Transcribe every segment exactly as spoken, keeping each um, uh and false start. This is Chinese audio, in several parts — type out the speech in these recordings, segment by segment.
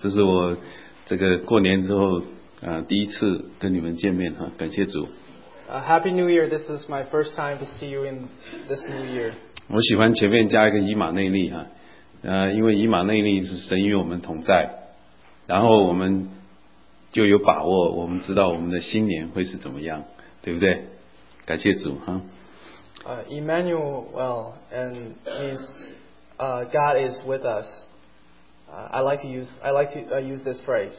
这是我这个过年之后啊第一次跟你们见面哈，感谢主。 Uh, Happy New Year! This is my first time to see you in this new year. 我喜欢前面加一个以马内利哈，呃，因为以马内利是神与我们同在，然后我们就有把握，我们知道我们的新年会是怎么样，对不对？感谢主哈。 Uh, Emmanuel, well, and means uh, God is with us. Uh, I like to use I like to uh, use this phrase.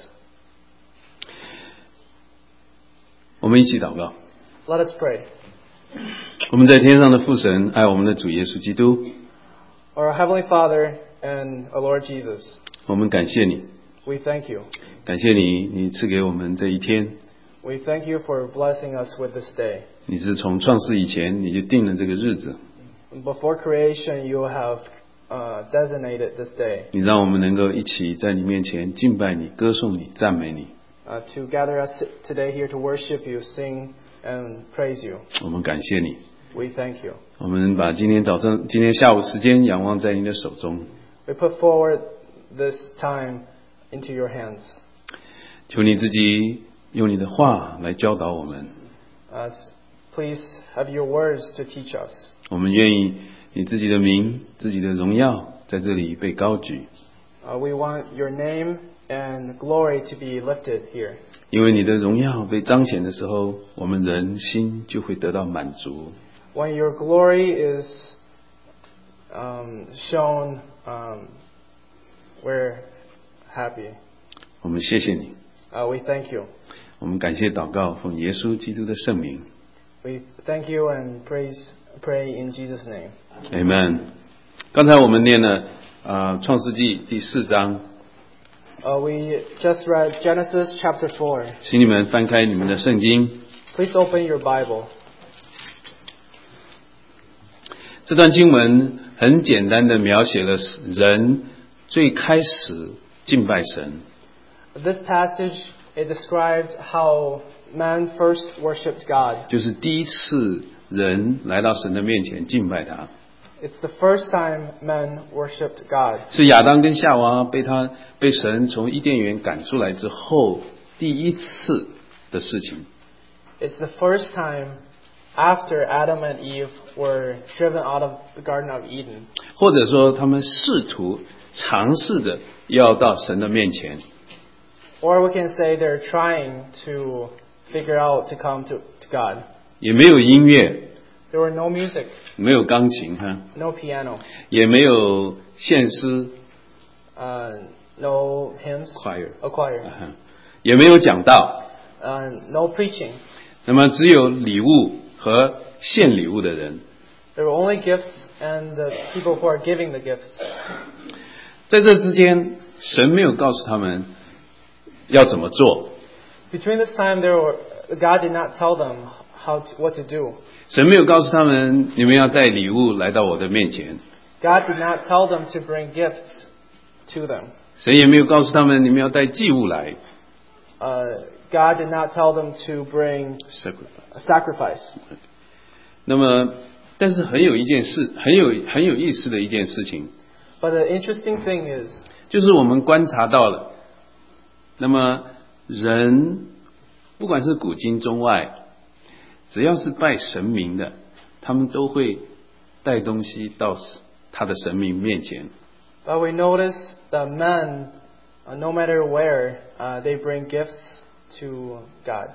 我们一起祷告。 Let us pray. 我们在天上的父神，爱我们的主耶稣基督。 Our Heavenly Father and our Lord Jesus. 我们感谢你。 We thank you. 感谢你，你赐给我们这一天。 We thank you for blessing us with this day. 你是从创世以前你就定了这个日子。 Before creation, you have uh, designated this day. 你让我们能够一起在你面前敬拜你、歌颂你、赞美你。 Uh, to gather us t- today here to worship you, sing and praise you. 我们感谢你。 We thank you. 我们把今天早上、今天下午时间仰望在你的手中。 We put forward this time into your hands. 求你自己用你的话来教导我们。 Uh, please have your words to teach us. 我们愿意你自己的名、自己的荣耀在这里被高举。 Uh, we want your name and glory to be lifted here. 因为你的荣耀被彰显的时候，我们人心就会得到满足。 When your glory is um, shown, um, we're happy. 我们谢谢你。 Uh, we thank you. 我们感谢祷告，奉耶稣基督的圣名。 We thank you and praise, pray in Jesus' name. Amen。刚才我们念了啊、呃《创世纪》第四章。 Uh, we just read Genesis chapter four. 请你们翻开你们的圣经。 Please open your Bible. 这段经文很简单的描写了人最开始敬拜神。 This passage, it describes how man first worshipped God. 就是第一次人来到神的面前敬拜他。 It's the first time men worshipped God. 是亚当跟夏娃被他被神从伊甸园赶出来之后第一次的事情。 It's the first time after Adam and Eve were driven out of the Garden of Eden. 或者说他们试图尝试着要到神的面前。 Or we can say they're trying to figure out to come to, to God. 也没有音乐。 There were no music. 没有钢琴哈。 No piano. 也没有献诗。 Uh, no hymns. Choir. A choir. 也没有讲道。 Uh, no preaching. 那么只有礼物和献礼物的人。 There were only gifts and the people who are giving the gifts. 在这之间，神没有告诉他们要怎么做。 Between this time, there were, God did not tell them how to, what to do. 神没有告诉他们，你们要带礼物来到我的面前。 God did not tell them to bring gifts to them. 神也没有告诉他们，你们要带祭物来。 Uh, God did not tell them to bring a sacrifice. 那么，但是很有一件事，很有很有意思的一件事情。 But the interesting thing is, 就是我们观察到了，那么人不管是古今中外，只要是拜神明的，他们都会带东西到他的神明面前。 but we notice that men, uh, no matter where, uh, they bring gifts to God.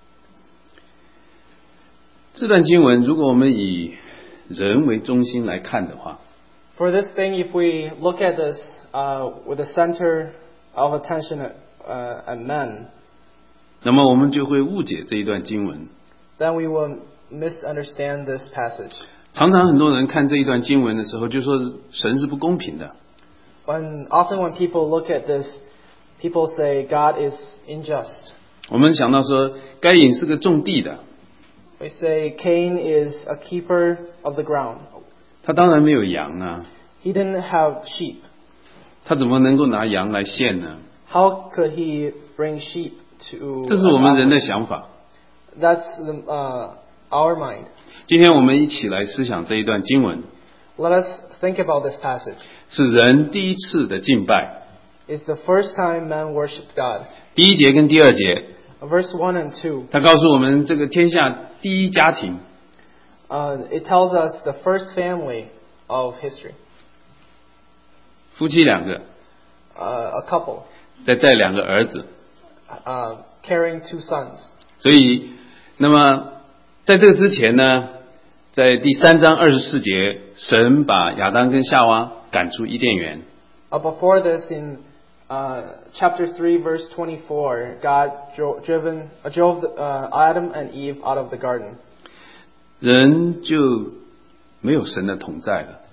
这段经文，如果我们以人为中心来看的话， For this thing, if we look at this uh, with the center of attention at, uh, at men, 那么我们就会误解这一段经文。 then we will misunderstand this passage. 常常很多人看这一段经文的时候，就说神是不公平的。 When often when people look at this, people say God is unjust. 我们想到说，该隐是个种地的， We say Cain is a keeper of the ground. 他当然没有羊啊， He didn't have sheep. 他怎么能够拿羊来献呢？ How could he bring sheep to? 这是我们人的想法。 That's the, uh, our mind. 今天我们一起来思想这一段经文， Let us think about this passage. 是人第一次的敬拜。 is the first time man worshipped God. 第一节跟第二节， Verse one and two, 他告诉我们这个天下第一家庭， uh, it tells us the first family of history. 夫妻两个 Uh, a couple 再带两个儿子， uh, carrying two sons. 所以那么在这个之前呢，在第三章二十四节，神把亚当跟夏娃赶出伊甸园。 Uh, before this, in uh, chapter three, verse twenty-four, God dro- driven, uh, drove the, uh, Adam and Eve out of the garden. 人就没有神的同在了，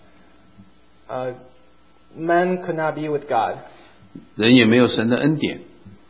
Uh, man could not be with God. 人也没有神的恩典，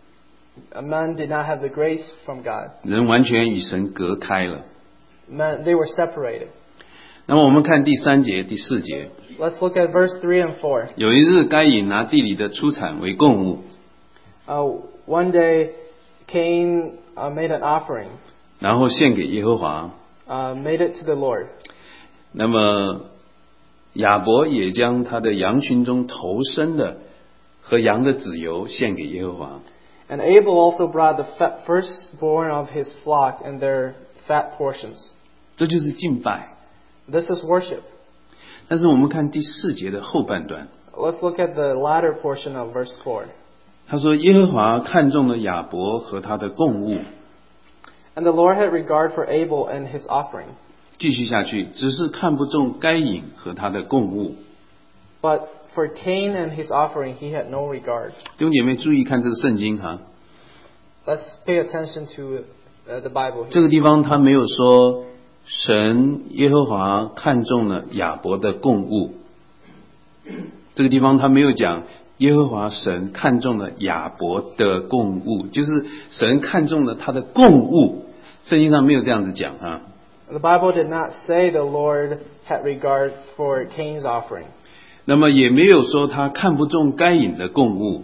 Uh, man did not have the grace from God. 人完全与神隔开了。 Man, they were separated. 那么我们看第三节、第四节， Let's look at verse three and four. 有一日该隐拿地里的出产为供物， Uh, one day, Cain uh, made an offering, 然后献给耶和华。 uh, made it to the Lord. 那么亚伯也将他的羊群中头生的和羊的子油献给耶和华。 And Abel also brought the fat, firstborn of his flock and their fat portions. 这就是敬拜。 This is worship. 但是我们看第四节的后半段， Let's look at the latter portion of verse four. 他说耶和华看中了亚伯和他的供物。 And the Lord had regard for Abel and his offering, 继续下去，只是看不中该隐和他的供物。 but for Cain and his offering he had no regard. 弟兄姐妹注意看这个圣经哈， Let's pay attention to uh, the Bible 这 here. 个地方他没有说神耶和华看中了亚伯的供物，这个地方他没有讲耶和华神看中了亚伯的供物，就是神看中了他的供物，圣经上没有这样子讲哈。 The Bible did not say the Lord had regard for Cain's offering. 那么也没有说他看不中该隐的供物，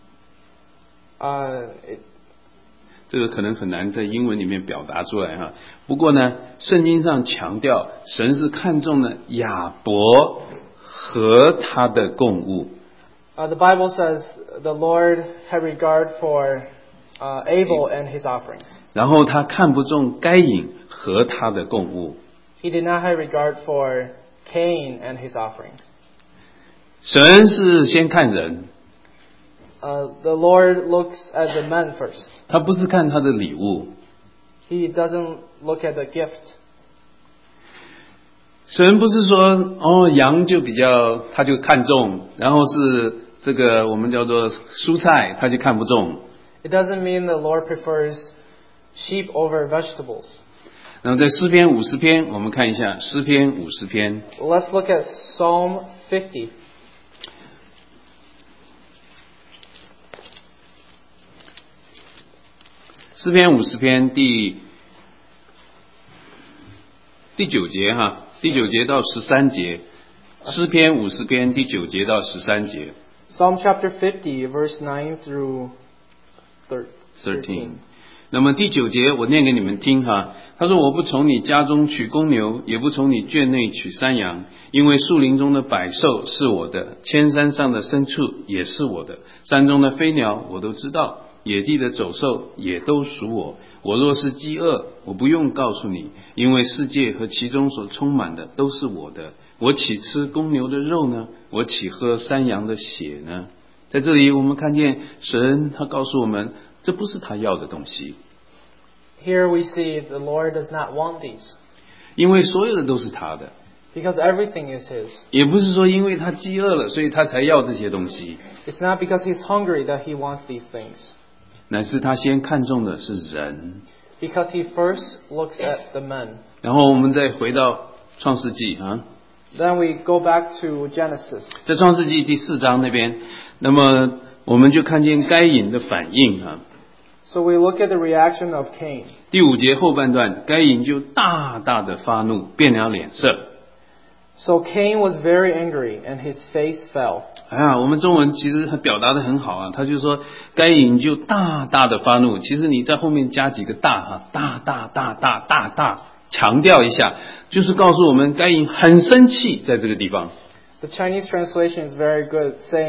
Uh, it, 这个可能很难在英文里面表达出来哈。不过呢，圣经上强调神是看中了亚伯和他的供物。 uh, the Bible says the Lord had regard for uh, Abel and his offerings. 然后他看不中该隐和他的供物。 He did not have regard for Cain and his offerings. 神是先看人， Uh, the Lord looks at the man first. 他不是看他的礼物。 He doesn't look at the gift. 神不是说哦羊就比较他就看重，然后是这个我们叫做蔬菜他就看不重。 It doesn't mean the Lord prefers sheep over vegetables. 然后在诗篇五十篇，我们看一下诗篇五十篇。 Let's look at Psalm fifty. 诗篇五十篇第第九节哈，第九节到十三节。诗篇五十篇第九节到十三节。 Psalm chapter fifty, verse nine through thir- thirteen. 那么第九节我念给你们听哈，他说我不从你家中取公牛，也不从你圈内取山羊，因为树林中的百兽是我的，千山上的牲畜也是我的，山中的飞鸟我都知道，野地的走兽也都属我。我若是饥饿，我不用告诉你，因为世界和其中所充满的都是我的。我岂吃公牛的肉呢？我岂喝山羊的血呢？在这里我们看见神他告诉我们，这不是他要的东西， Here we see the Lord does not want these 因为所有的都是他的， because everything is His. 也不是说因为他饥饿了所以他才要这些东西， It's not because He's hungry that He wants these things. 乃是他先看重的是人。 Because He first looks at the men. 然后我们再回到创世纪啊， Then we go back to Genesis. 在创世纪第四章那边，那么我们就看见该隐的反应啊。 So we look at the reaction of Cain. 第五节后半段，该隐就大大的发怒，变了脸色。 So Cain was very angry and his face fell. 哎呀，我们中文其实表达的很好啊，他就说该隐就大大的发怒。其实你在后面加几个大哈，大大大大大大，强调一下，就是告诉我们该隐很生气，在这个地方。 The Chinese translation is very good, saying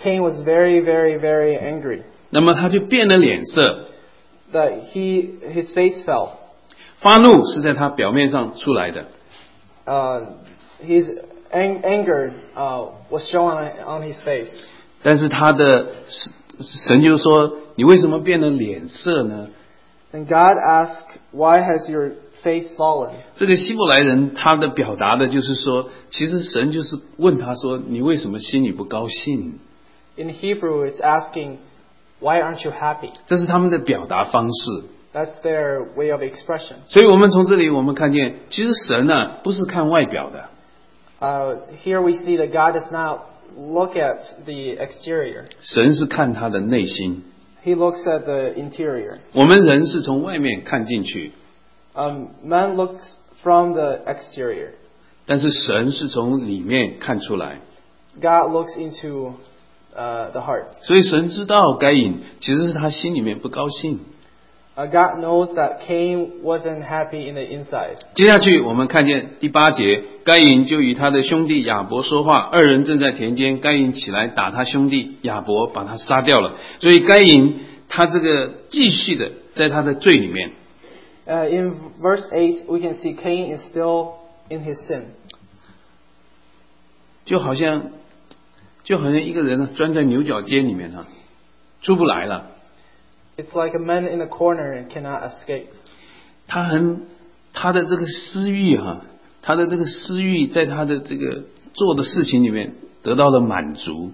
Cain was very, very, very angry. 那么他就变了脸色， That he his face fell. 发怒是在他表面上出来的， Uh, his ang- anger uh, was shown on, on his face. 但是他的神就说：“你为什么变了脸色呢 And God asked, "Why has your face fallen?" ？” 这个希伯来人他的表达的就是说，其实神就是问他说：“你为什么心里不高兴 In Hebrew, it's asking, "Why aren't you happy?" ？” 这是他们的表达方式。 That's their way of expression. 所以我们从这里我们看见，其实神呢、不是看外表的， Uh, here we see that God does not look at the exterior. 神是看他的内心。 He looks at the interior. 我们人是从外面看进去， Um, man looks from the exterior. 但是神是从里面看出来。 God looks into uh, the heart. 所以神知道该隐其实是他心里面不高兴。 Uh, God knows that Cain wasn't happy in the inside. 接下去我们看见第八节，该隐就与他的兄弟亚伯说话，二人正在田间，该隐起来打他兄弟亚伯，把他杀掉了。所以该隐他这个继续的在他的罪里面。 Uh, in verse eight, we can see Cain is still in his sin. 就好像就好像一个人呢钻在牛角尖里面哈，出不来了。 It's like a man in a corner and cannot escape. 他很他的这个私欲哈，他的这个私欲在他的这个做的事情里面得到了满足。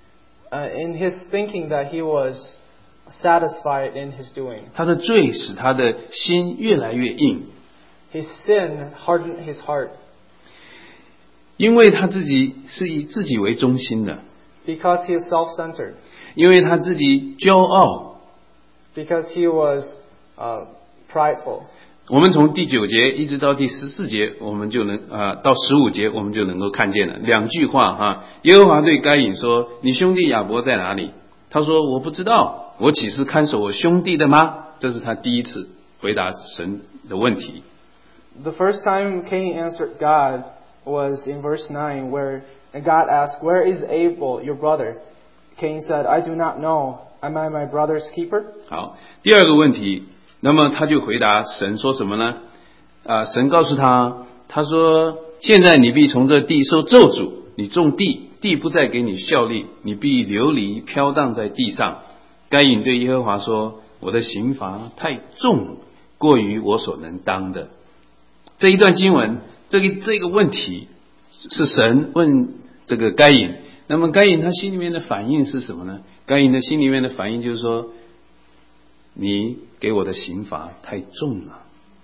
Uh, in his thinking that he was satisfied in his doing. 他的罪使他的心越来越硬， His sin hardened his heart 因为他自己是以自己为中心的， because he is self-centered, 因为他自己骄傲。 because he was uh, prideful. 我们从第九节一直到第十四节，我们就能啊、呃、到十五节，我们就能够看见了两句话哈。耶和华对该隐说：“你兄弟亚伯在哪里？”他说：“我不知道，我岂是看守我兄弟的吗？”这是他第一次回答神的问题。 The first time Cain answered God was in verse nine, where God asked, "Where is Abel, your brother?" Cain said, "I do not know. Am I my brother's keeper?" 好，第二个问题，那么他就回答神说什么呢？啊、神告诉他，他说：“现在你必从这地受咒诅，你种地，地不再给你效力，你必流离飘荡在地上。”该隐对耶和华说：“我的刑罚太重，过于我所能当的。”这一段经文，这个这个问题是神问这个该隐。那么该隐他心里面的反应是什么呢？该隐的心里面的反应就是说，你给我的刑罚太重了。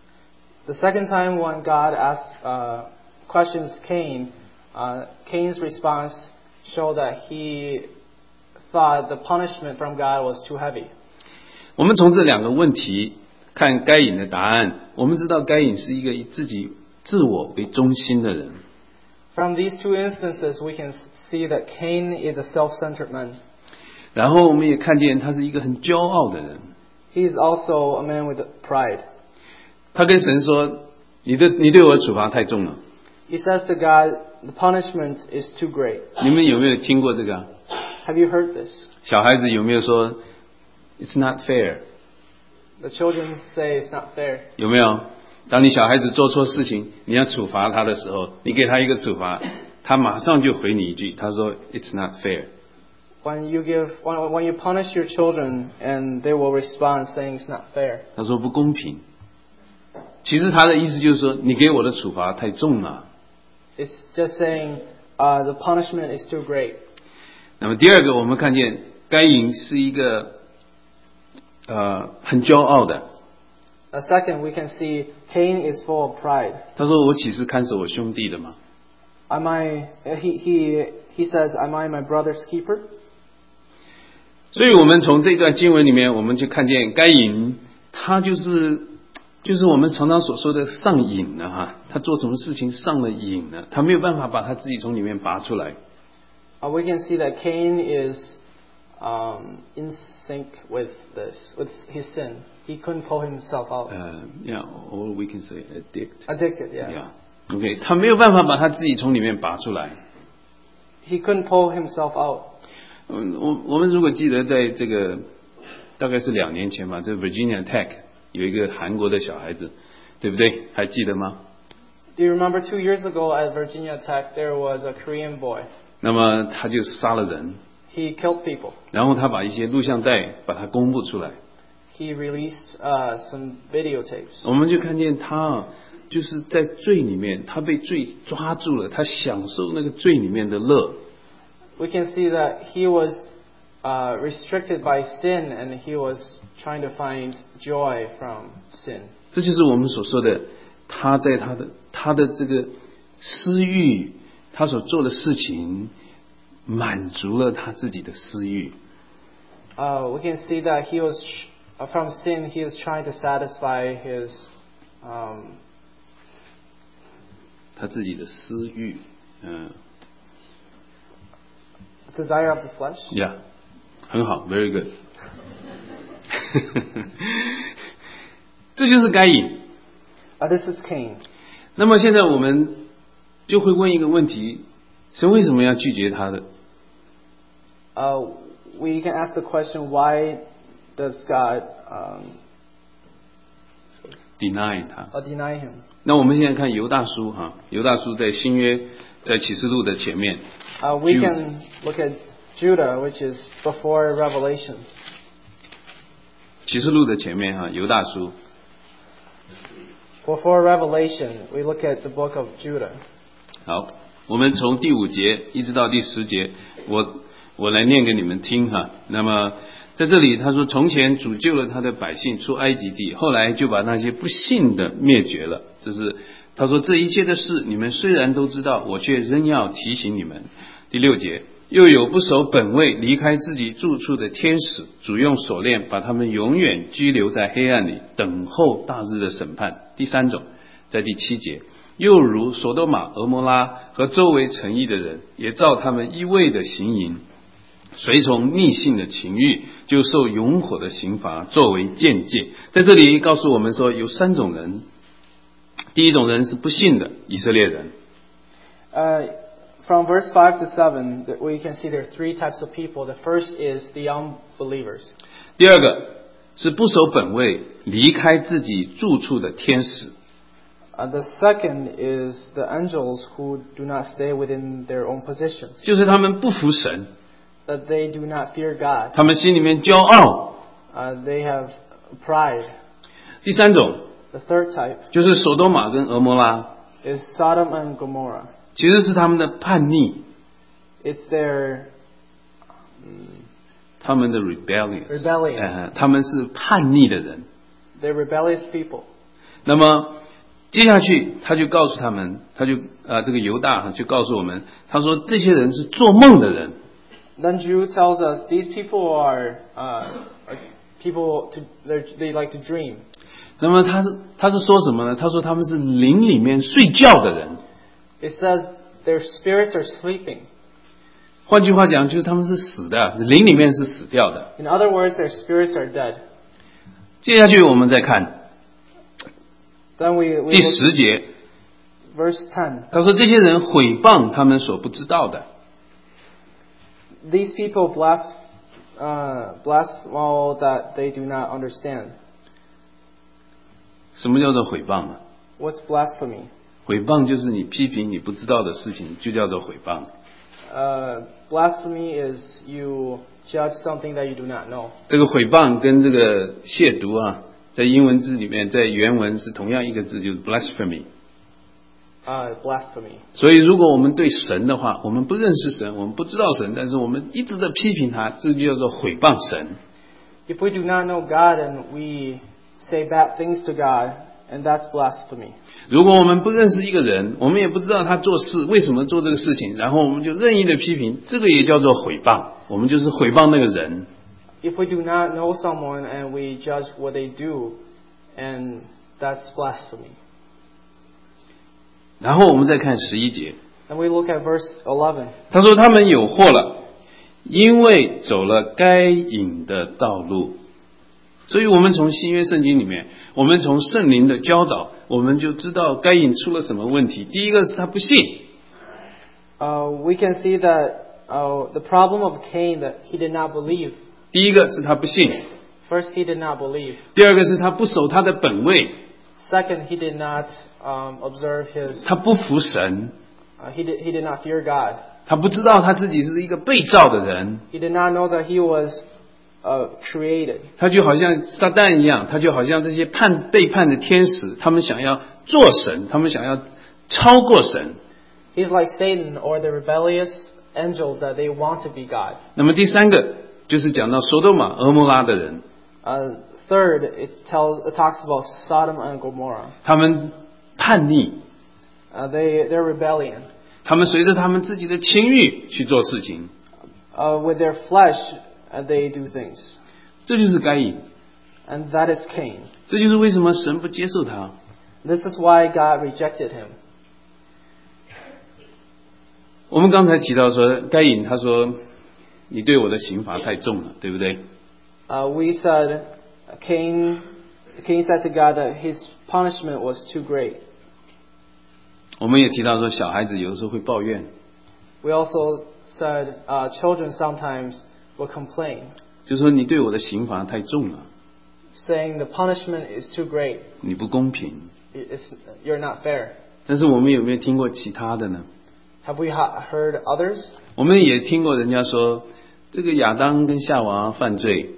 The second time when God asked uh, questions Cain, uh, Cain's response showed that he thought the punishment from God was too heavy. 我们从这两个问题看该隐的答案，我们知道该隐是一个以自己自我为中心的人。 From these two instances, we can see that Cain is a self-centered man. 然后我们也看见他是一个很骄傲的人。 He is also a man with pride. 他跟神说：“你的你对我的处罚太重了。 He says to God, "The punishment is too great." ” 你们有没有听过这个？ Have you heard this? 小孩子有没有说 "It's not fair"？ The children say it's not fair. 有没有？当你小孩子做错事情，你要处罚他的时候，你给他一个处罚，他马上就回你一句，他说 "It's not fair"。 When you give, when, when you punish your children, and they will respond saying it's not fair. 他说不公平。其实他的意思就是说，你给我的处罚太重了。 It's just saying uh, the punishment is too great. 那么第二个，我们看见该隐是一个呃很骄傲的。 A second, we can see Cain is full of pride. 他说：“我岂是看守我兄弟的吗？” Am I? He he he says, "Am I my brother's keeper?" 所以我们从这段经文里面，我们就看见该隐，他就是就是我们常常所说的上瘾了哈。他做什么事情上了瘾了，他没有办法把他自己从里面拔出来。 Uh, we can see that Cain is um, in sync with this, with his sin. He couldn't pull himself out. 呃、uh, ，yeah，or we can say addict. Addicted, yeah. Yeah，OK， 他没有办法把他自己从里面拔出来。 He couldn't pull himself out. 嗯，我我们如果记得在这个大概是两年前吧，这 Virginia Tech 有一个韩国的小孩子，对不对？还记得吗？ Do you remember two years ago at Virginia Tech there was a Korean boy? 那么他就杀了人， He killed people. 然后他把一些录像带把它公布出来， He released uh, some videotapes. 我们就看见他啊，就是在罪里面，他被罪抓住了，他享受那个罪里面的乐。 We can see that he was uh, restricted by sin and he was trying to find joy from sin. 这就是我们所说的，他在他的他的这个私欲，他所做的事情，满足了他自己的私欲。 Uh, we can see that he was uh, from sin. He was trying to satisfy his um, 他自己的私欲，嗯 desire of the flesh. ，Yeah， 很好 ，Very good 。这就是该隐。 Uh, this is Cain. 那么现在我们就会问一个问题：神为什么要拒绝他的？ Uh, we can ask the question: Why does God um, deny 他。 uh, deny him? 那我们现在看犹大书哈，犹大书在新约，在启示录的前面。 Uh, we Jude. can look at Judah, which is before Revelations. 启示录的前面哈，犹大书。 Before Revelation, we look at the book of Judah. 好，我们从第五节一直到第十节，我我来念给你们听哈。那么在这里他说，从前主救了他的百姓出埃及地，后来就把那些不信的灭绝了。这是他说这一切的事，你们虽然都知道，我却仍要提醒你们。第六节，又有不守本位、离开自己住处的天使，主用锁链把他们永远拘留在黑暗里，等候大日的审判。第三种，在第七节，又如所多玛、俄摩拉和周围城邑的人，也照他们一味的行淫，随从逆性的情欲，就受永火的刑罚作为鉴戒。在这里告诉我们说，有三种人。第一种人是不信的以色列人。 Uh, from verse five to seven, that we can see there are three types of people. The first is the unbelievers. 第二个是不守本位、离开自己住处的天使。 Uh, the second is the angels who do not stay within their own positions, 就是他们不服神， that they do not fear God. 他们心里面骄傲。 Uh, they have pride. 第三种 The third type 就是索多玛跟俄摩拉， is Sodom and Gomorrah. 其实是他们的叛逆， It's their 他们的 rebellious， Rebellion 呃，他们是叛逆的人。 they're rebellious people. 那么接下去他就告诉他们，他就呃这个犹大就告诉我们，他说这些人是做梦的人。 Then Jude tells us these people are, uh, are people to they're- they like to dream. 那么他是他是说什么呢？他说他们是灵里面睡觉的人。 It says their spirits are sleeping. 换句话讲，就是他们是死的，灵里面是死掉的。 In other words, their spirits are dead. 接下去我们再看 Then we, we 第 look 十节， verse ten. 他说这些人毁谤他们所不知道的。 These people blas- uh, blaspheme all that they do not understand. 什么叫做毁谤呢？ What's blasphemy? 毁谤就是你批评你不知道的事情，就叫做毁谤。 Uh, blasphemy is you judge something that you do not know. 这个毁谤跟这个亵渎啊，在英文字里面，在原文是同样一个字，就是 blasphemy。 Uh, blasphemy. 所以，如果我们对神的话，我们不认识神，我们不知道神，但是我们一直在批评他，这就叫做毁谤神。 If we do not know God and we say bad things to God, and that's blasphemy. 如果我们不认识一个人，我们也不知道他做事为什么做这个事情，然后我们就任意的批评，这个也叫做毁谤，我们就是毁谤那个人。 If we do not know someone and we judge what they do, and that's blasphemy. 然后我们再看十一节， And we look at verse eleven. 他说他们有祸了，因为走了该隐的道路。所以我们从新约圣经里面，我们从圣灵的教导，我们就知道该隐出了什么问题。第一个是他不信， Uh, we can see that Oh, the problem of Cain that he did not believe. 第一个是他不信， First, he did not believe. 第二个是他不守他的本位， Second, he did not um, observe his. 他不服神， Uh, he did. He did not fear God. 他不知道他自己是一个被造的人， He did not know that he was uh, created. 他就好像撒旦一样，他就好像这些叛背叛的天使，他们想要做神，他们想要超过神。 He's like Satan or the rebellious angels that they want to be God. 那么第三个就是讲到索多玛、俄摩拉的人， Uh, third, it tells it talks about Sodom and Gomorrah. 他们叛逆， Uh, they their rebellion. 他们随着他们自己的情欲去做事情， Uh, with their flesh, uh, they do things, 这就是该隐， and that is Cain. 这就是为什么神不接受他。 This is why God rejected him. 我们刚才提到说，该隐他说：“你对我的刑罚太重了，对不对？” Uh, we said Cain. Cain said to God that his punishment was too great. 我们也提到说，小孩子有的时候会抱怨， We also said uh, children sometimes will complain, 就说你对我的刑罚太重了， saying the punishment is too great. 你不公平。 It's, you're not fair. 但是我们有没有听过其他的呢？ Have we ha- heard others? 我们也听过人家说，这个亚当跟夏娃犯罪，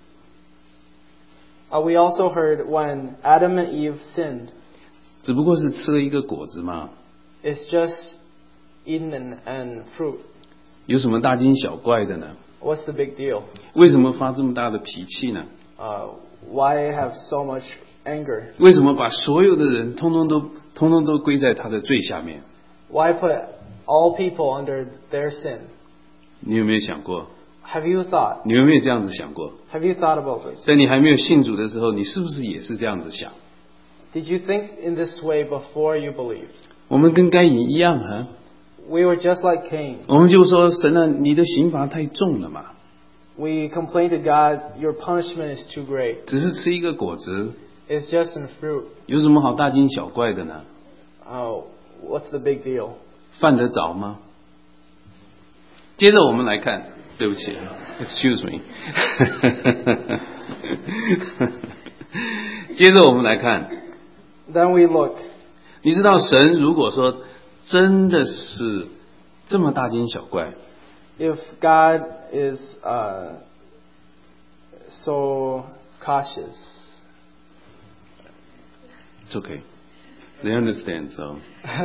Uh, we also heard when Adam and Eve sinned, 只不过是吃了一个果子嘛， it's just eaten and, and fruit. 有什么大惊小怪的呢？ What's the big deal? 为什么发这么大的脾气呢？ Uh, why have so much anger? 为什么把所有的人通通都通通都归在他的罪下面？ Why put all people under their sin? 你有没有想过？ Have you thought? 你有没有这样子想过？ Have you thought about this? 在你还没有信主的时候，你是不是也是这样子想？ Did you think in this way before you believed? 我们跟该隐一样啊， We were just like Cain. 我们就说神啊，你的刑罚太重了嘛， We complained to God, your punishment is too great. 只是吃一个果子， It's just in fruit. 有什么好大惊小怪的呢？ Oh, what's the big deal? 犯得着吗？接着我们来看，对不起 ，excuse me 。接着我们来看， Then we look. 你知道神如果说真的是这么大惊小怪， If God is uh, so cautious, it's okay, they understand. So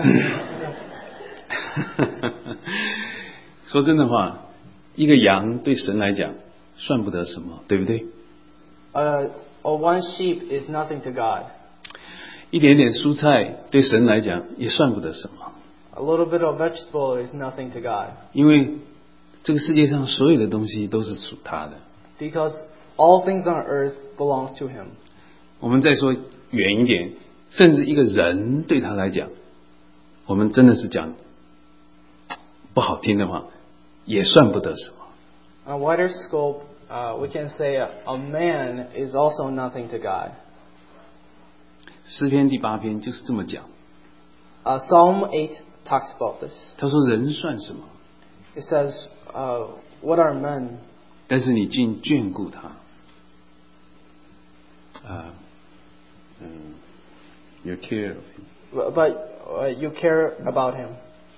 说真的话，一个羊对神来讲算不得什么，对不对？ uh, a one sheep is nothing to God. 一点点蔬菜对神来讲也算不得什么， A little bit of vegetable is nothing to God. 因为这个世界上所有的东西都是属他的。 Because all things on earth belongs to Him. 我们再说远一点，甚至一个人对他来讲，我们真的是讲不好听的话，也算不得什么。 On a wider scope, uh, we can say a, a man is also nothing to God. 诗篇第八篇就是这么讲， Uh, Psalm eight talks about this. 他说人算什么？ It says, uh, what are men? 但是你竟眷顾他，啊，嗯 ，you care of him。 But but, uh, you care about him.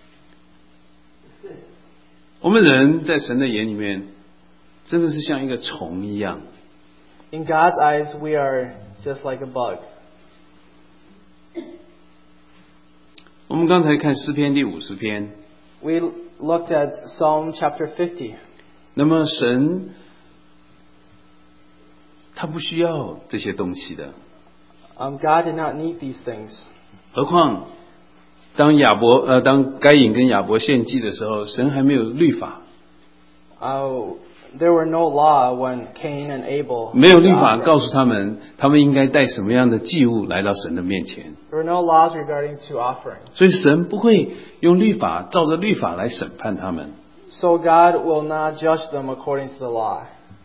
我们人在神的眼里面，真的是像一个虫一样。 In God's eyes, we are just like a bug. 我们刚才看诗篇第五十篇， We looked at Psalm chapter fifty. 那么神他不需要这些东西的， Um, God did not need these things. 何况当亚伯呃当该隐跟亚伯献祭的时候，神还没有律法， Uh, there were no law when Cain and Abel. 没有律法告诉他们他们应该带什么样的祭物来到神的面前， There were no laws regarding to offering. 所以神不会用律法照着律法来审判他们。 So God will not judge them according to the law.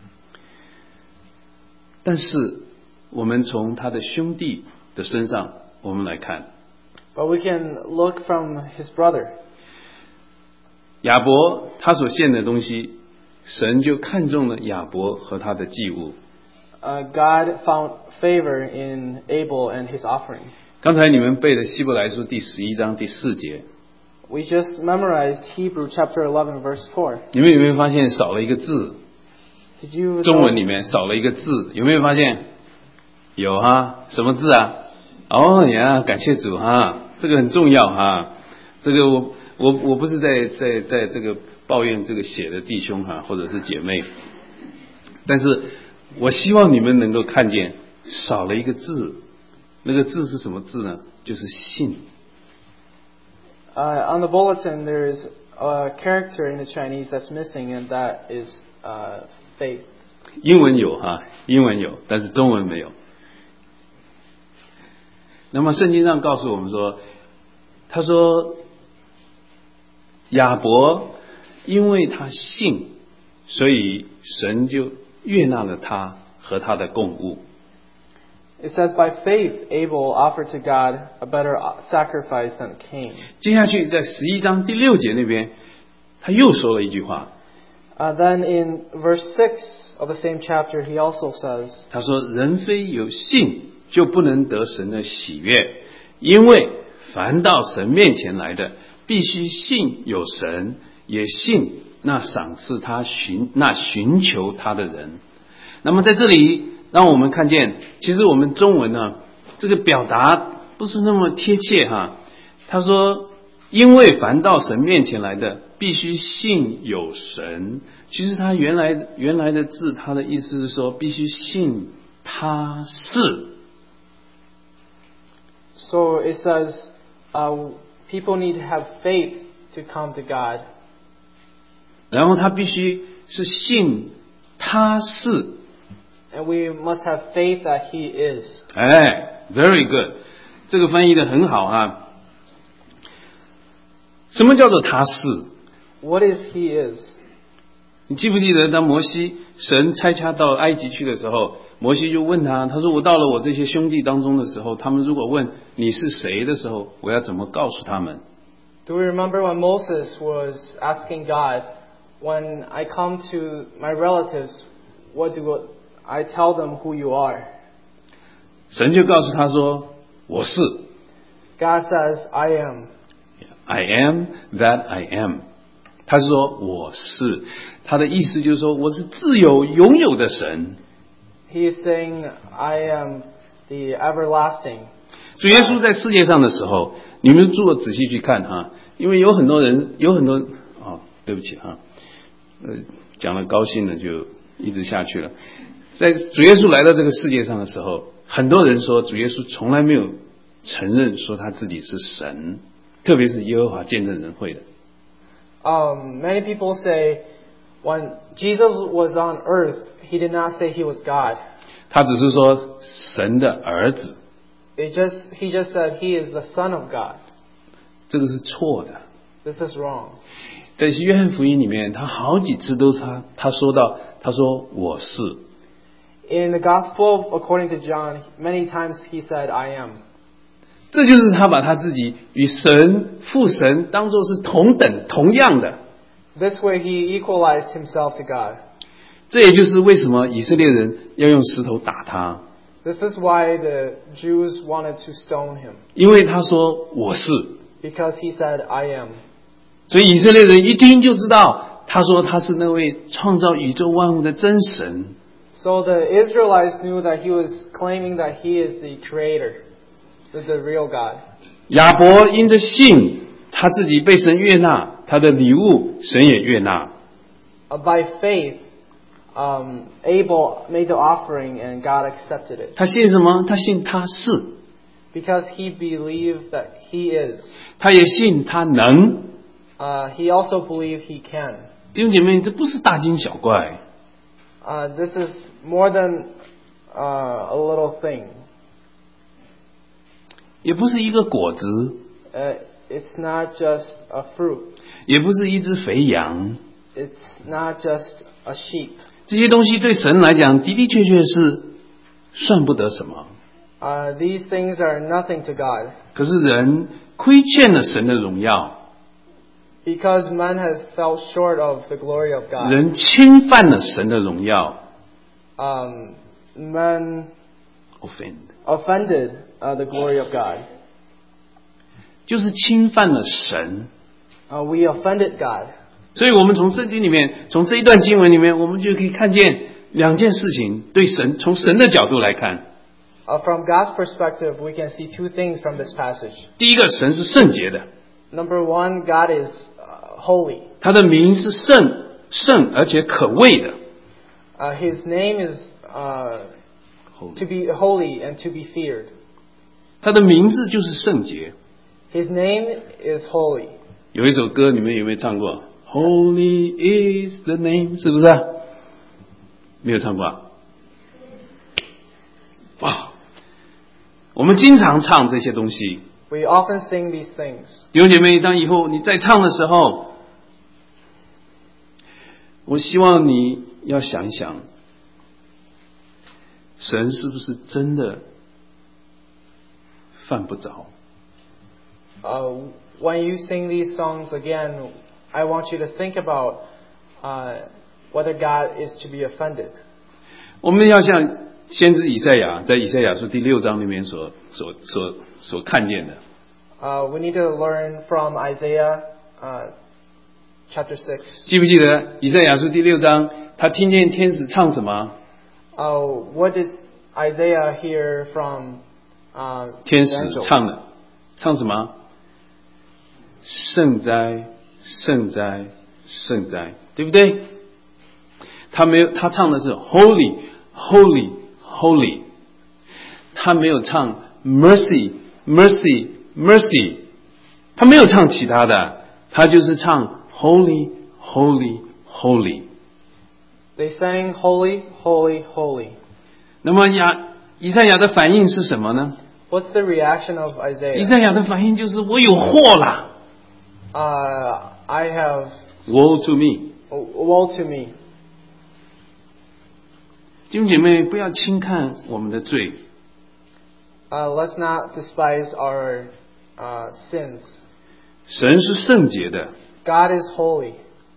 但是我们从他的兄弟的身上，我们来看， But we can look from his brother. 亚伯他所献的东西，神就看中了亚伯和他的祭物。 Uh, God found favor in Abel and his offering. 刚才你们背的希伯来书第十一章第四节， We just memorized Hebrew chapter eleven verse four. 你们有没有发现少了一个字？ Did you 中文 know- 里面少了一个字，有没有发现？有哈，什么字啊？哦呀，感谢主哈，这个很重要哈。这个我我我不是在在在这个抱怨这个写的弟兄哈，或者是姐妹，但是我希望你们能够看见少了一个字，那个字是什么字呢？就是信。 Uh, on the bulletin, there is a character in the Chinese that's missing, and that is uh, faith. 英文有哈，英文有，但是中文没有。那么圣经上告诉我们说，他说亚伯因为他信，所以神就悦纳了他和他的供物。 It says, by faith, Abel offered to God a better sacrifice than Cain. 接下去在十一章第六节那边，他又说了一句话， Uh, then in verse six of the same chapter, he also says, 他说人非有信就不能得神的喜悦，因为凡到神面前来的，必须信有神，也信那赏赐他寻那寻求他的人。那么在这里让我们看见，其实我们中文呢，这个表达不是那么贴切哈。他说因为凡到神面前来的，必须信有神。其实他原来原来的字，他的意思是说必须信他是。 so it says, uh, people need to have faith to come to God. 然后他必须是信他是。 And we must have faith that He is. 哎 ，very good， 这个翻译的很好哈。什么叫做他是？ What is He is? 你记不记得当摩西神差他到埃及去的时候，摩西就问他，他说我到了我这些兄弟当中的时候，他们如果问你是谁的时候，我要怎么告诉他们？ Do we remember when Moses was asking God, when I come to my relatives, what do I tell them who you are? 神就告诉他说我是 God says, I am. I am that I am。他说我是，他的意思就是说我是自有拥有的神。 He is saying, I am the everlasting. 主耶稣在世界上的时候，你们如果仔细去看哈，因为有很多人，有很多哦，对不起哈，呃，讲了高兴了就一直下去了。在主耶稣来到这个世界上的时候，很多人说主耶稣从来没有承认说他自己是神，特别是耶和华见证人会的。 Um, many people say, when Jesus was on earth, He did not say He was God. 他只是说神的儿子， It just, He just said He is the Son of God. 这个是错的。 This is wrong. 在约翰福音里面，他好几次都他他说到，他说我是。 In the Gospel, according to John, many times He said, I am. 这就是他把他自己与神父神当作是同等同样的。 This way He equalized Himself to God. 这也就是为什么以色列人要用石头打他， This is why the Jews wanted to stone Him. 因为他说我是， Because He said, I am. 所以以色列人一听就知道，他说他是那位创造宇宙万物的真神。 So the Israelites knew that He was claiming that He is the Creator, the, the real God. 亚伯因着信，他自己被神悦纳，他的礼物神也悦纳。 Uh, by faith, um, Abel made the offering and God accepted it. 他信什么？他信他是， Because he believed that He is. 他也信他能。 Uh, he also believed He can. 弟兄姐妹，这不是大惊小怪， Uh, this is more than uh, a little thing. 也不是一个果子， Uh, it's not just a fruit. 也不是一只肥羊。 It's not just a sheep. 这些东西对神来讲的的确确是算不得什么。 Uh, these things are nothing to God. 可是人亏欠了神的荣耀， Because man has fell short of the glory of God. 人侵犯了神的荣耀。 Um, man offend offended uh, the glory of God. 就是侵犯了神。 Uh, we offended God. 所以我们从圣经里面，从这一段经文里面，我们就可以看见两件事情，对神，从神的角度来看。 Uh, from God's perspective, we can see two things from this passage. 第一个，神是圣洁的。 Number one, God is uh, holy. 他的名是圣，圣而且可畏的。 Uh, his name is uh, to be holy and to be feared. 他的名字就是圣洁。 His name is holy. 有一首歌，你们有没有唱过 ？Holy is the name， 是不是啊？没有唱过啊？哇！我们经常唱这些东西。 We often sing these things. 弟兄姐妹，当以后你在唱的时候，我希望你要想一想，神是不是真的犯不着？ Uh, when you sing these songs again, I want you to think about uh, whether God is to be offended. 我们要像先知以赛亚在以赛亚书第六章里面所所所所看见的。 Uh, we need to learn from Isaiah uh, chapter six. 记不记得以赛亚书第六章，他听见天使唱什么？ Uh, what did Isaiah hear from uh, 天使 angels? 唱的，唱什么？圣哉，圣哉，圣哉，对不对？他没有，他唱的是 Holy, Holy, Holy。他没有唱 Mercy, Mercy, Mercy。他没有唱其他的，他就是唱 Holy, Holy, Holy。 They sang Holy, Holy, Holy. 那么亚以赛亚的反应是什么呢？ What's the reaction of 以 Isaiah? 赛亚的反应就是我有祸啦 Uh, I have ，Woe to me！ woe to me. 弟兄姐妹，不要轻看我们的罪。 Uh, let's not despise our uh, sins. 神是圣洁的， God is holy.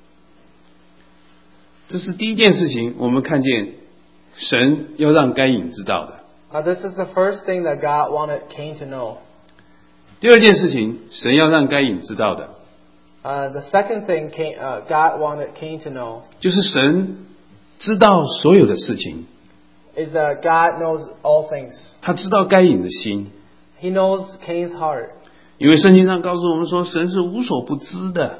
这是第一件事情。我们看见神要让该隐知道的。 Uh, this is the first thing that God wanted Cain to know. 第二件事情，神要让该隐知道的， Uh, the second thing Cain, uh, God wanted Cain to know 就是神知道所有的事情， is that God knows all things. 他知道该隐的心。 He knows Cain's heart. 因为圣经上告诉我们说，神是无所不知的。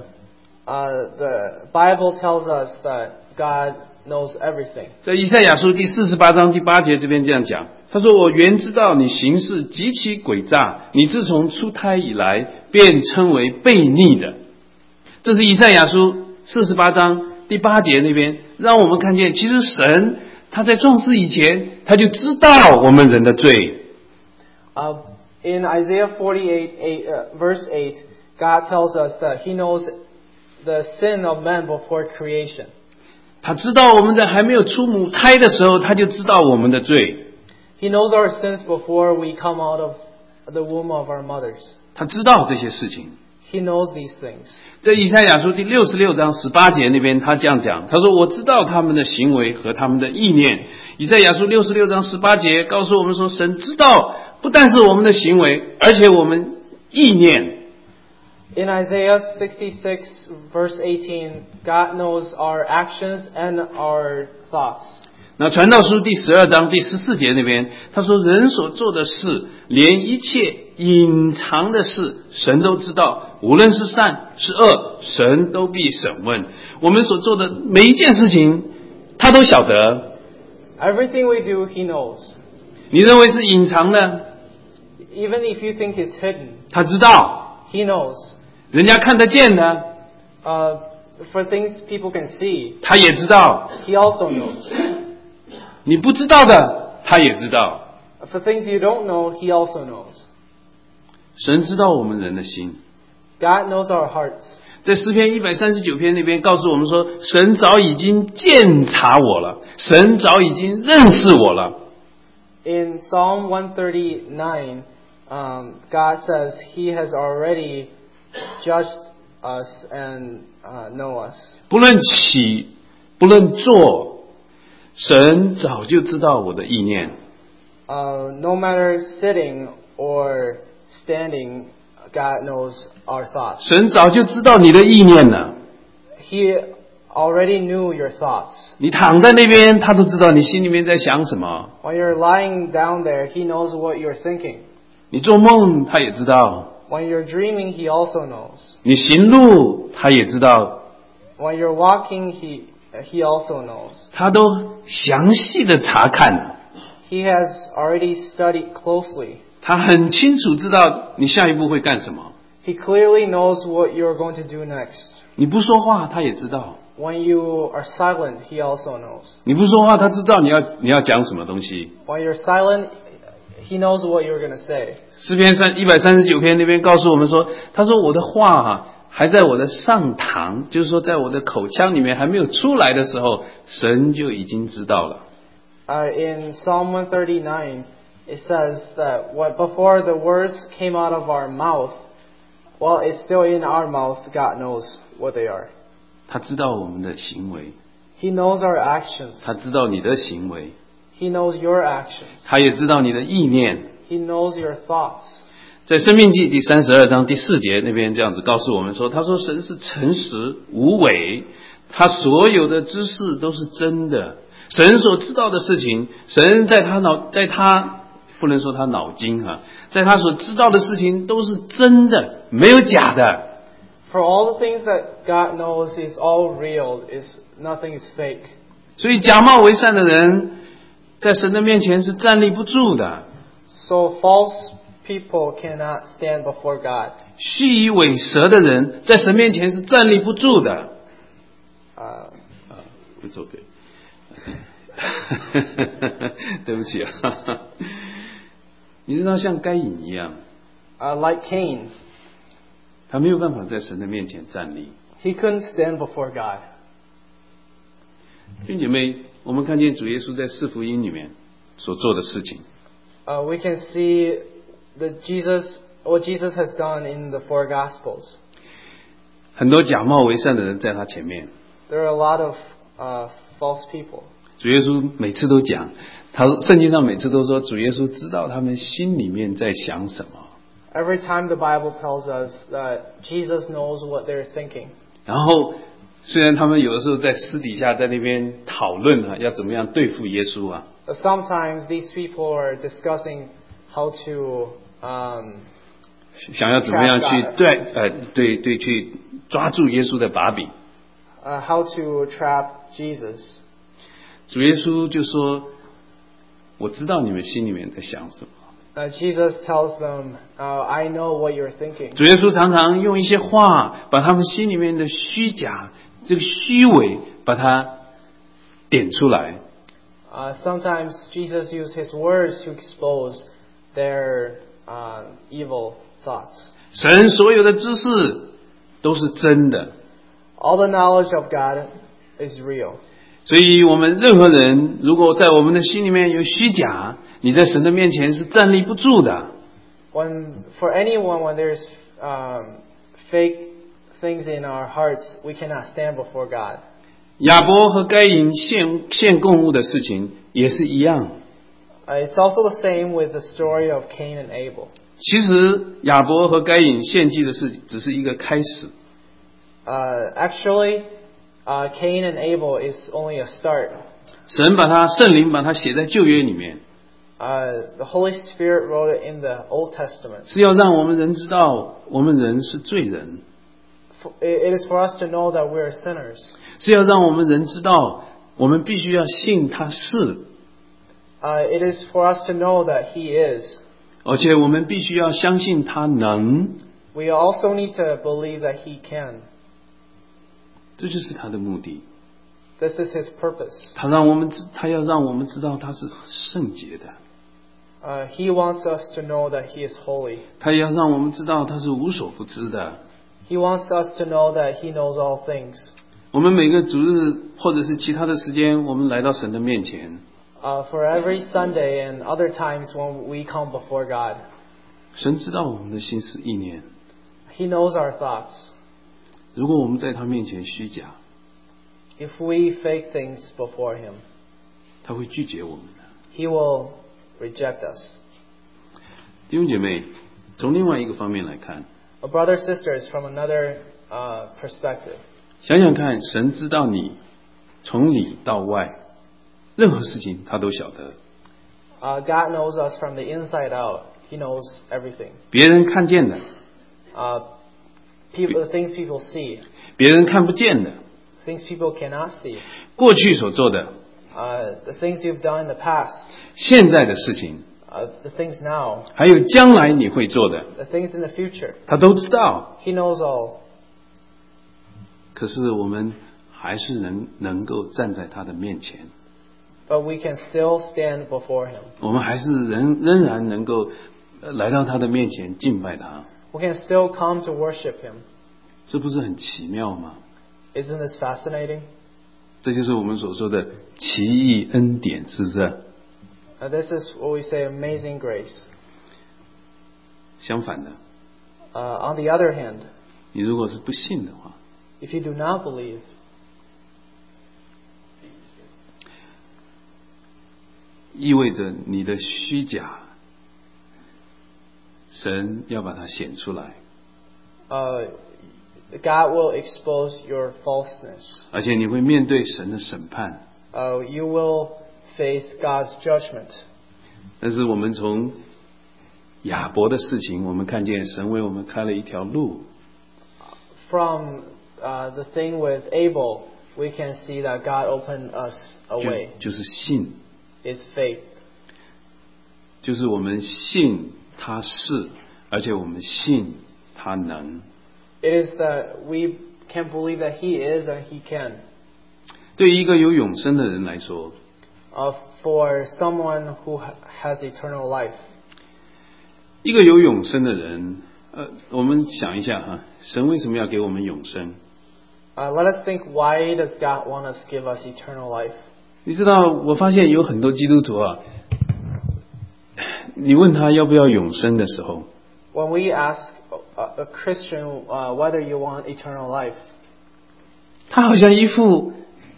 Uh, the Bible tells us that God knows everything. 在以赛亚书第四十八章第八节这边这样讲，他说：“我原知道你行事极其诡诈，你自从出胎以来，便称为悖逆的。”这是以赛亚书四十八章第八节那边，让我们看见，其实神他在创世以前，他就知道我们人的罪。 Uh, in Isaiah forty-eight, eight, uh, verse eight, God tells us that He knows the sin of man before creation. 他知道我们在还没有出母胎的时候，他就知道我们的罪。 He knows our sins before we come out of the womb of our mothers. 他知道这些事情。 He knows these things. 在以赛亚书第六十六章十八节那边，他这样讲，他说：“我知道他们的行为和他们的意念。”以赛亚书六十六章十八节告诉我们说，神知道不但是我们的行为，而且我们意念。 In Isaiah sixty-six, verse eighteen, God knows our actions and our thoughts. 那传道书第十二章第十四节那边，他说：“人所做的事，连一切隐藏的事，神都知道，无论是善是恶，神都必审问。我们所做的每一件事情，他都晓得。 Everything we do, He knows. 你认为是隐藏的， Even if you think it's hidden, 他知道； He knows. 人家看得见的， Uh, for things people can see, 他也知道； He also knows. 你不知道的，他也知道。 For things you don't know, He also knows. 神知道我们人的心。 God knows our hearts. 在诗篇一百三十九篇那边告诉我们说，神早已经鉴察我了，神早已经认识我了。 In Psalm one thirty-nine, um, God says He has already judged us and uh, know us. 不论起，不论坐，神早就知道我的意念。 Uh, no matter sitting or standing, God knows our thoughts. 神早就知道你的意念了。 He already knew your thoughts. 你躺在那边，他都知道你心里面在想什么。 When you're lying down there, He knows what you're thinking. 你做梦，他也知道。 When you're dreaming, He also knows. 你行路，他也知道。 When you're walking, He He also knows. 他都详细的查看。 He has already studied closely. 他很清楚知道你下一步会干什么。 He clearly knows what you're going to do next. 你不说话，他也知道。 When you are silent, He also knows. 你不说话，他知道你要你要讲什么东西。 When you're silent, He knows what you're going to say. 诗篇三一百三十九篇那边告诉我们说，他说我的话哈、还在我的上膛，就是说在我的口腔里面还没有出来的时候，神就已经知道了。 Uh, in Psalm one thirty-nine, it says that what before the words came out of our mouth, while it's still in our mouth, God knows what they are. 他知道我们的行为， He knows our actions. 他知道你的行为， He knows your actions. 他也知道你的意念。 He knows your thoughts. 在申命记第三十二章第四节那边这样子告诉我们说，他说神是诚实无伪，他所有的知识都是真的。神所知道的事情，神在他脑，在他不能说他脑筋啊，在他所知道的事情都是真的，没有假的。 For all the things that God knows is all real. Is nothing is fake. 所以假冒为善的人，在神的面前是站立不住的。 So false people cannot stand before God. 虚以委蛇的人，在神面前是站立不住的。 Uh, 啊，不错，对。对不起啊，你知道像该隐一样， uh, like Cain, 他没有办法在神的面前站立。 he couldn't stand before God. 弟兄姐妹，我们看见主耶稣在四福音里面所做的事情， Uh, we can see the Jesus, what Jesus has done in the four Gospels. 很多假冒为善的人在他前面。 There are a lot of uh, false people. 主耶稣每次都讲，他圣经上每次都说，主耶稣知道他们心里面在想什么。 Every time the Bible tells us that Jesus knows what they're thinking. 然后，虽然他们有的时候在私底下在那边讨论啊，要怎么样对付耶稣啊， But sometimes these people are discussing how to um, 想要怎么样去对呃对对去抓住耶稣的把柄。 uh, how to trap Jesus. 主耶稣就说：“我知道你们心里面在想什么。” Uh, Jesus tells them, uh, I know what you're thinking. 主耶稣常常用一些话，把他们心里面的虚假、这个虚伪，把它点出来。 Uh, sometimes Jesus used his words to expose their uh, evil thoughts. 神所有的知识都是真的， All the knowledge of God is real. 所以我们任何人，如果在我们的心里面有虚假，你在神的面前是站立不住的。 When for anyone, when there's um, fake things in our hearts, we cannot stand before God. 亚伯和该隐献献供物的事情也是一样。 Uh, it's also the same with the story of Cain and Abel. 其实亚伯和该隐献祭的事只是一个开始。 Uh, actually, uh, Cain and Abel is only a start. 神把它圣灵把它写在旧约里面， Uh, the Holy Spirit wrote it in the Old Testament. 是要让我们人知道我们人是罪人， For- It it is for us to know that we are sinners. 是要让我们人知道我们必须要信他是， Uh, it is for us to know that He is. 而且我们必须要相信他能， We also need to believe that He can. 这就是他的目的。 This is His purpose. 他让我们知，他要让我们知道他是圣洁的， Uh, he wants us to know that He is holy. 他要让我们知道他是无所不知的。 He wants us to know that He knows all things. 我们每个主日或者是其他的时间，我们来到神的面前， Uh, for every Sunday and other times when we come before God, 神知道我们的心思意念， He knows our thoughts. 如果我们在他面前虚假， if we fake things before Him, 他会拒绝我们的。 He will reject us. 弟兄姐妹，从另外一个方面来看， Uh, brothers, sisters, from another uh, perspective, 想想看，神知道你从里到外，任何事情他都晓得。 uh, God knows us from the inside out. He knows everything. 别人看见的， Uh, people, the things people see, 别人看不见的， things people cannot see, 过去所做的， uh, the things you've done in the past, 现在的事情， uh, the things now, 还有将来你会做的， the things in the future. 他都知道。 He knows all. 可是我们还是能能够站在他的面前， But we can still stand before Him. 我们还是仍仍然能够呃来到他的面前敬拜他， We can still come to worship Him. 这不是很奇妙吗？ Isn't this fascinating? 这就是我们所说的奇异恩典，是不是？ Uh, this is what we say amazing grace. 相反的， Uh, on the other hand, 你如果是不信的话， if you do not believe, 意味着你的虚假，神要把它显出来， uh, God will expose your falseness. 而且你会面对神的审判。 Uh, you will face God's judgment. 但是我们从亚伯的事情，我们看见神为我们开了一条路。 From uh, the thing with Abel, we can see that God opened us a 就 way. 就是信， It's faith. 就是我们信他是，而且我们信他能。 It is that we can believe that He is and He can. 对于一个有永生的人来说， Uh, for someone who ha- has eternal life. 一个有永生的人，呃，我们想一下哈，神为什么要给我们永生？ Uh, let us think, why does God want us to give us eternal life? 你知道，我发现有很多基督徒啊，你问他要不要永生的时候， When we ask a, a Christian uh, whether you want eternal life, 他好像一副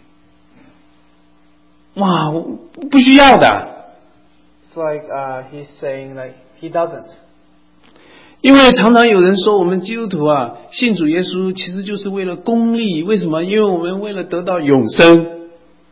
哇，我不需要的， it's like uh, he's saying that he doesn't. 因为常常有人说我们基督徒啊，信主耶稣其实就是为了功利，为什么？因为我们为了得到永生。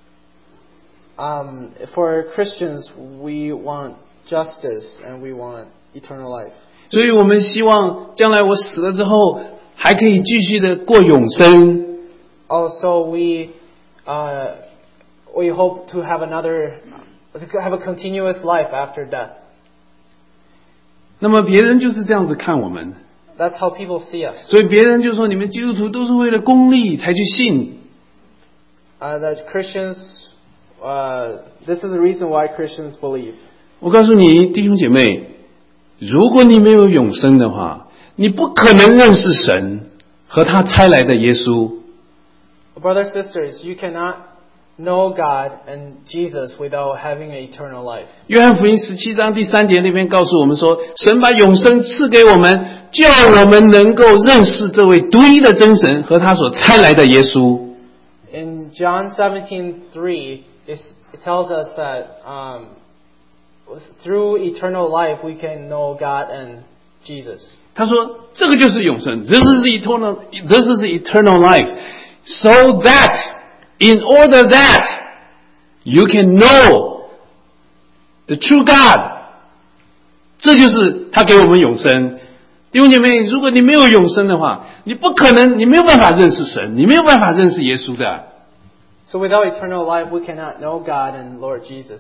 Um, for Christians, we want justice and we want eternal life. 所以我们希望将来我死了之后，还可以继续的过永生。 Also, we uh, we hope to have another, to have a continuous life after death. 那么别人就是这样子看我们， That's how people see us. 所以别人就说你们基督徒都是为了功利才去信。 Uh, that Christians, uh, this is the reason why Christians believe. 我告诉你，弟兄姐妹，如果你没有永生的话，你不可能认识神和他差来的耶稣。 Brothers, sisters, you cannot know God and Jesus without having an eternal life. 约翰福音十七章第三节那边告诉我们说，神把永生赐给我们，叫我们能够认识这位独一的真神和他所差来的耶稣。 In John seventeen three, it tells us that um, through eternal life we can know God and Jesus. 他说，这个就是永生。This is eternal. This is eternal life. So that, in order that you can know the true God， 这就是他给我们永生。弟兄姐妹，如果你没有永生的话，你不可能，你没有办法认识神，你没有办法认识耶稣的。 So without eternal life, we cannot know God and Lord Jesus.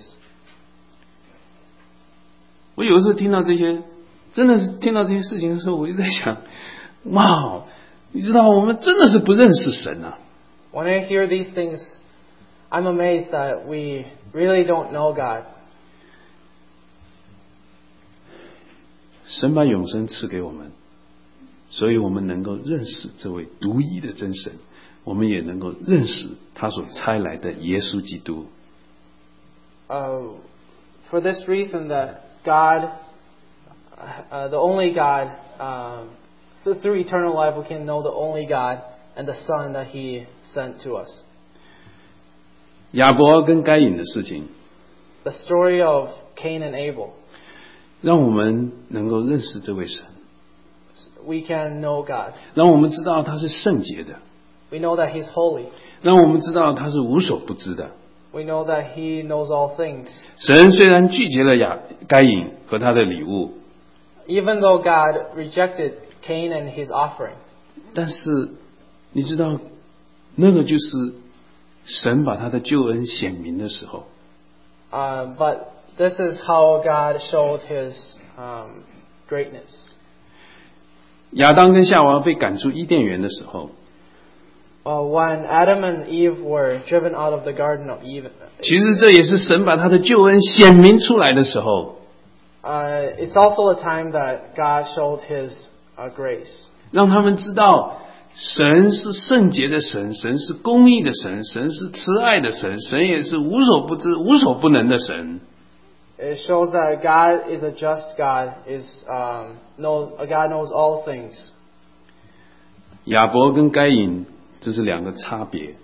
我有时候听到这些，真的是听到这些事情的时候，我就在想，哇，你知道我们真的是不认识神啊！ When I hear these things, I'm amazed that we really don't know God. 神把永生赐给我们，所以我们能够认识这位独一的真神，我们也能够认识他所差来的耶稣基督。 Uh, for this reason that God, uh, the only God, um, so through eternal life we can know the only God and the Son that He sent to us. 亚伯跟该隐的事情， The story of Cain and Abel. 让我们能够认识这位神， We can know God. 让我们知道他是圣洁的， We know that He's holy. 让我们知道他是无所不知的。 We know that He knows all things. 神虽然拒绝了亚该隐和他的礼物， Even though God rejected Cain and his offering, 但是你知道，那个就是神把他的救恩显明的时候。 uh, but this is how God showed His um, greatness. 亚当跟夏娃被赶出伊甸园的时候， Uh, when Adam and Eve were driven out of the Garden of Eden, 其实这也是神把他的救恩显明出来的时候， uh, it's also a time that God showed His uh, grace. 让他们知道神是圣洁的神，神是公义的神，神是慈爱的神，神也是无所不知、无所不能的神。 It shows that God is a just God. Is um, knows God knows all things. 亚伯跟该隐这是两个差别，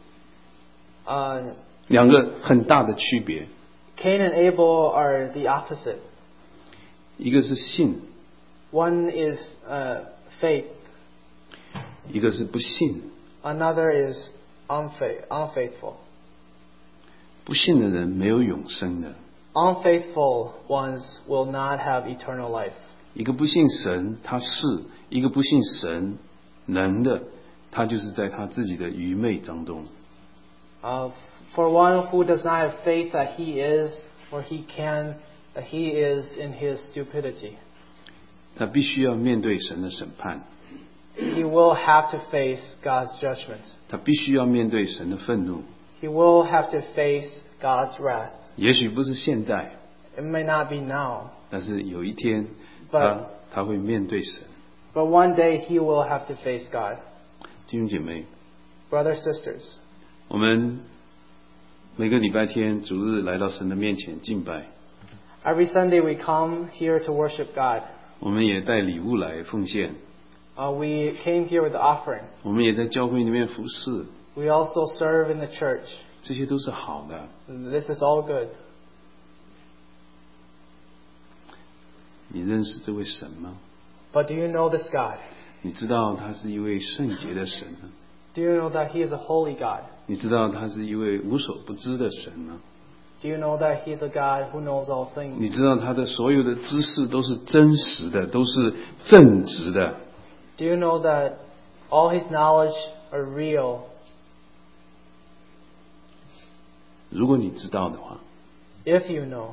Uh, 两个很大的区别。 Cain and Abel are the opposite. 一个是信， One is uh, faith. 一个是不信。 Another is unfaith, unfaithful. 不信的人没有永生的。 Unfaithful ones will not have eternal life. 一个不信神，他是；一个不信神能的，他就是在他自己的愚昧当中。 Uh, for one who does not have faith that he is or he can, that he is in his stupidity. 他必须要面对神的审判， He will have to face God's judgment. 他必须要面对神的愤怒。 He will have to face God's wrath. 也许不是现在， It may not be now, 但是有一天， But- 他他会面对神。 but one day he will have to face God. 弟兄姐妹， Brothers, sisters, 我们每个礼拜天主日来到神的面前敬拜， every Sunday we come here to worship God. 我们也带礼物来奉献， Uh, we came here with the offering. 我们也在教会里面服侍， We also serve in the church. 这些都是好的。 This is all good. 你认识这位神吗？ But do you know this God? 你知道他是一位圣洁的神吗？ Do you know that He is a holy God? 你知道他是一位无所不知的神吗？ Do you know that He's a God who knows all 你 things? 知道他的所有的知识都是真实的，都是正直的。 Do you know that all His knowledge are real? 如果你知道的话， If you know,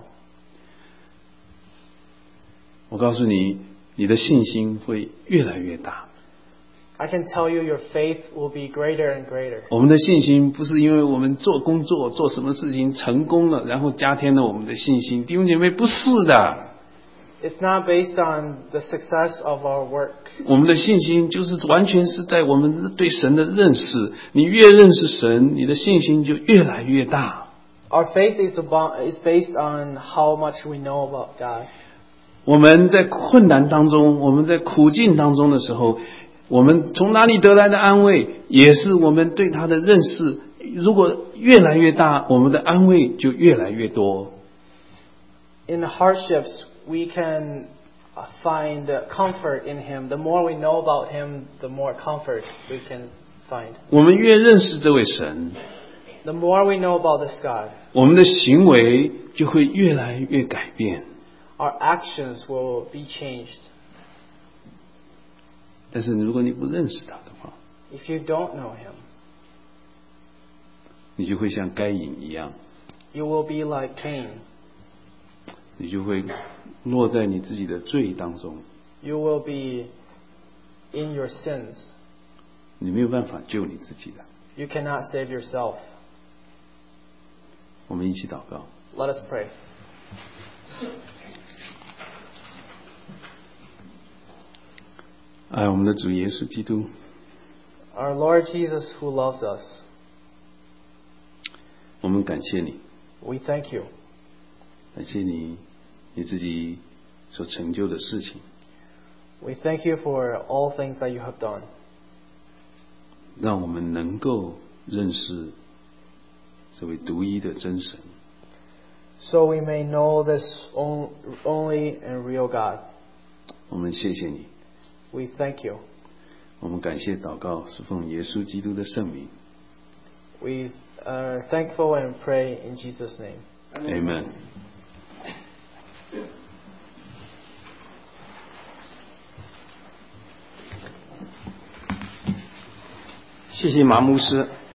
我告诉你，你的信心会越来越大。 I can tell you your faith will be greater and greater. 我们的信心不是因为我们做工作做什么事情成功了，然后加添了我们的信心。弟兄姐妹，不是的。 It's not based on the success of our work. 我们的信心就是完全是在我们对神的认识。你越认识神，你的信心就越来越大。 Our faith is about, is based on how much we know about God. 我们在困难当中，我们在苦境当中的时候，我们从哪里得来的安慰，也是我们对他的认识。如果越来越大，我们的安慰就越来越多。 In the hardships, we can find comfort in Him. The more we know about Him, the more comfort we can find. 我们越认识这位神， The more we know about this God, 我们的行为就会越来越改变。 our actions will be changed. 但是如果你不认识他的话， If you don't know Him, 你就会像该隐一样， you will be like Cain. 你就会落在你自己的罪当中， You will be in your sins. 你没有办法救你自己的。 You cannot save yourself. 我们一起祷告。 Let us pray. 爱我们的主耶稣基督， Our Lord Jesus who loves us, 我们感谢你， we thank you. 感谢你你自己所成就的事情。 We thank you for all things that you have done. 让我们能够认识这位独一的真神。 So we may know this only and real God. 我们谢谢你， We thank you. 我们感谢祷告是奉耶稣基督的圣名。 We are thankful and pray in Jesus' name. Amen。 谢谢马牧师。